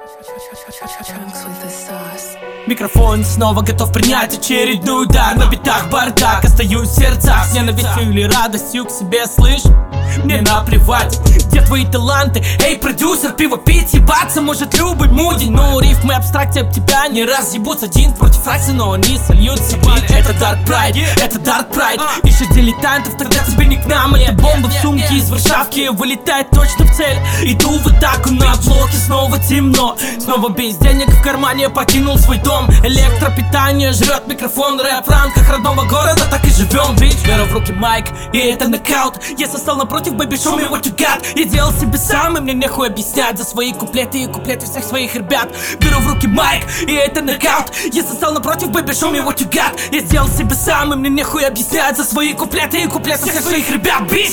Микрофон снова готов принять очередной удар. На битах бардак, остаюсь в сердцах с ненавистью или радостью к себе, слышь? Мне наплевать, где твои таланты? Эй, продюсер, пиво пить, ебаться может любой мудень. Но рифмы абстракции об тебя не разъебутся. Один против фракции, но они сольются. Это Dark Pride, это Dark Pride. Ищешь дилетантов, тогда тебе не к нам. Это бомба в сумке из Варшавки, вылетает точно в цель. Иду в атаку на блоке, снова темно. Снова без денег в кармане, покинул свой дом. Электропитание жрет микрофон, рэп в рамках родного города, так и живем, бич. Беру в руки майк, и это нокаут. Я состал напротив, baby, show me what you got. Я делал себе сам, и мне нехуй объяснять за свои куплеты и куплеты всех своих ребят. Беру в руки майк, и это нокаут. Я состал напротив, baby, show me what you got. Я сделал себе сам, и мне нехуй объяснять за свои куплеты и куплеты всех своих ребят, бич.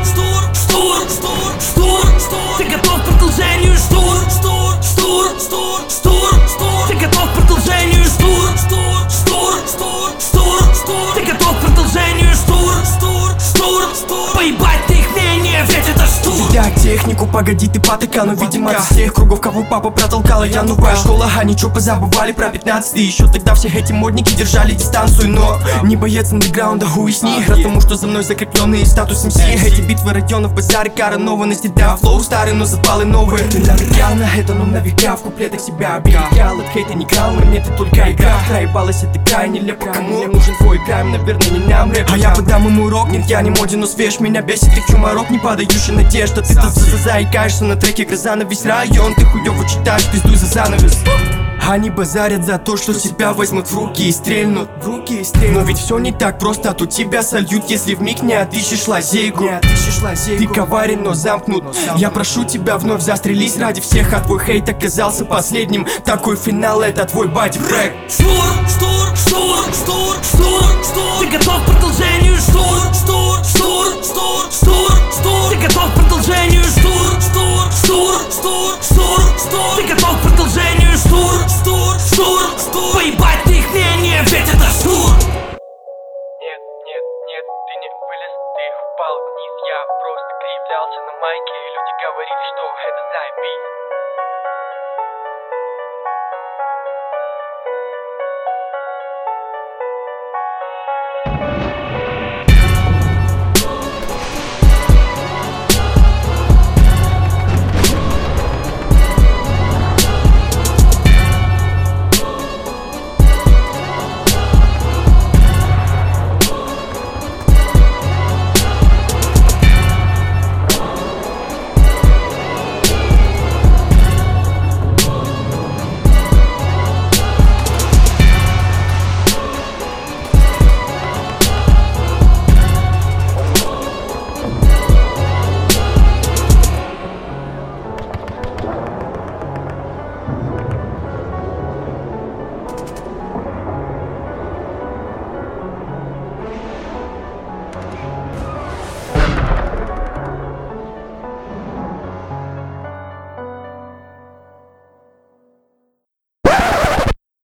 Штур, ты готов к продолжению? Штур, ты готов к продолжению? Штур, ты готов к продолжению? Штур, поебать ты их мнение, ведь это штур. Так, технику, погоди, ты потыкал. Но, видимо, из всех кругов, кого папа протолкала. Я новая школа, а ничего позабывали про 15-й. Еще тогда все эти модники держали дистанцию. Но не боец андеграунда, уясни. Раз тому, что за мной закрепленный статус МС. Эти битвы районов, базары, коронованности. Да, флоу старый, но запалы новые. Ты надоел на это, но на века в куплетах себя оберегал. От хейта не крал, мне ты только игра. Проебалась это крайне нелепо. Кому нужен твой крайм, наверное, не нам рэп. А я подам ему урок, нет, я не моден, но свеж. Меня бесит их чуморок, не падающий надежда. Ты тут заикаешься на треке, гроза на весь район. Ты хуёво читаешь, пиздуй за занавес. Они базарят за то, что себя возьмут в руки и стрельнут. Но ведь все не так просто, а тут тебя сольют, если вмиг не отыщешь лазейку. Ты коварен, но замкнут. Я прошу тебя, вновь застрелись ради всех, а твой хейт оказался последним. Такой финал, это твой бади-фрэк. Штур, ты готов к продолжению? Штур, ты готов к продолжению? Штур, ты готов к продолжению? Штур, поебать ты их мнение, ведь это штур. Нет, ты не вылез, ты упал вниз. Я просто кривлялся на майке, и люди говорили, что это заебись.